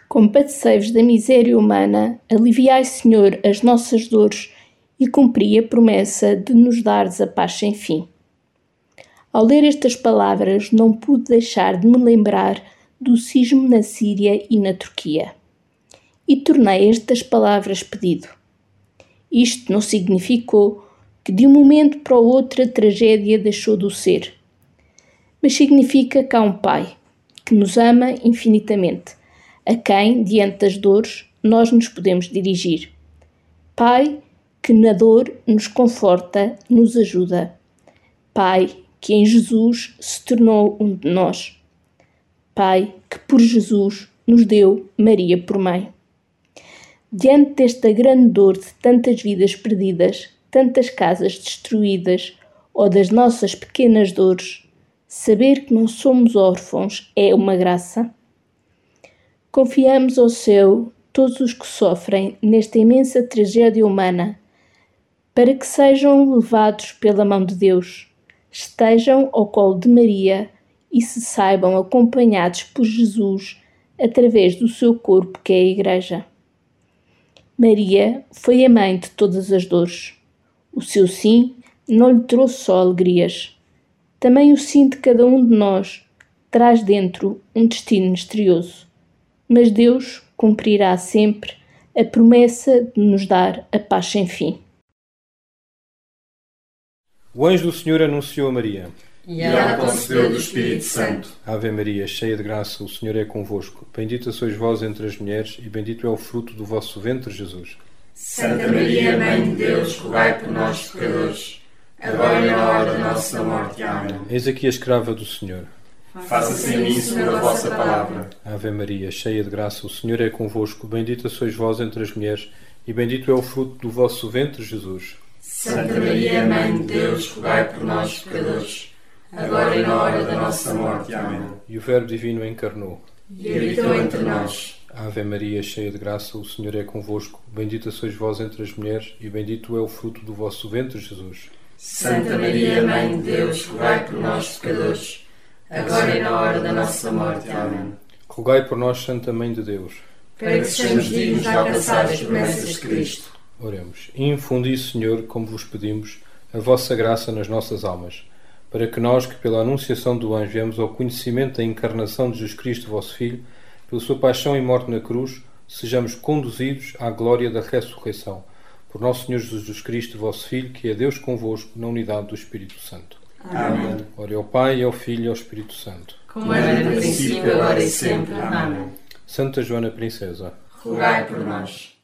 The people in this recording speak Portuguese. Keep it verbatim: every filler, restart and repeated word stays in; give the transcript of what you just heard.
Compadecei-vos da miséria humana, aliviai, Senhor, as nossas dores e cumpri a promessa de nos dares a paz sem fim. Ao ler estas palavras, não pude deixar de me lembrar do sismo na Síria e na Turquia. E tornei estas palavras pedido. Isto não significou que de um momento para o outro a tragédia deixou de o ser, mas significa que há um Pai que nos ama infinitamente, a quem, diante das dores, nós nos podemos dirigir. Pai que na dor nos conforta, nos ajuda. Pai que em Jesus se tornou um de nós. Pai que por Jesus nos deu Maria por mãe. Diante desta grande dor de tantas vidas perdidas, tantas casas destruídas ou das nossas pequenas dores, saber que não somos órfãos é uma graça. Confiamos ao céu todos os que sofrem nesta imensa tragédia humana, para que sejam levados pela mão de Deus, estejam ao colo de Maria e se saibam acompanhados por Jesus através do seu corpo que é a Igreja. Maria foi a mãe de todas as dores. O seu sim não lhe trouxe só alegrias. Também o sim de cada um de nós traz dentro um destino misterioso. Mas Deus cumprirá sempre a promessa de nos dar a paz sem fim. O anjo do Senhor anunciou a Maria. E ela concebeu do Espírito Santo. Ave Maria, cheia de graça, o Senhor é convosco. Bendita sois vós entre as mulheres, e bendito é o fruto do vosso ventre, Jesus. Santa Maria, Mãe de Deus, rogai por nós, pecadores, agora e na hora da nossa morte. Amém. Eis aqui a escrava do Senhor. Faça-se em mim segundo a vossa palavra. Ave Maria, cheia de graça, o Senhor é convosco. Bendita sois vós entre as mulheres, e bendito é o fruto do vosso ventre, Jesus. Santa Maria, Mãe de Deus, rogai por nós, pecadores, agora e na hora da nossa morte. Amém. E o Verbo Divino encarnou. E habitou entre nós. Ave Maria, cheia de graça, o Senhor é convosco. Bendita sois vós entre as mulheres, e bendito é o fruto do vosso ventre, Jesus. Santa Maria, Mãe de Deus, rogai por nós, pecadores, agora e na hora da nossa morte. Amém. Rogai por nós, Santa Mãe de Deus, para que sejamos dignos de alcançar as promessas de Cristo. Oremos. Infundi, Senhor, como vos pedimos, a vossa graça nas nossas almas, para que nós, que pela anunciação do anjo viemos ao conhecimento da encarnação de Jesus Cristo, vosso Filho, pela sua paixão e morte na cruz, sejamos conduzidos à glória da ressurreição. Por nosso Senhor Jesus Cristo, vosso Filho, que é Deus convosco, na unidade do Espírito Santo. Amém. Ora ao Pai, ao Filho e ao Espírito Santo. Como era no princípio, agora e sempre. Amém. Santa Joana Princesa, rogai por nós.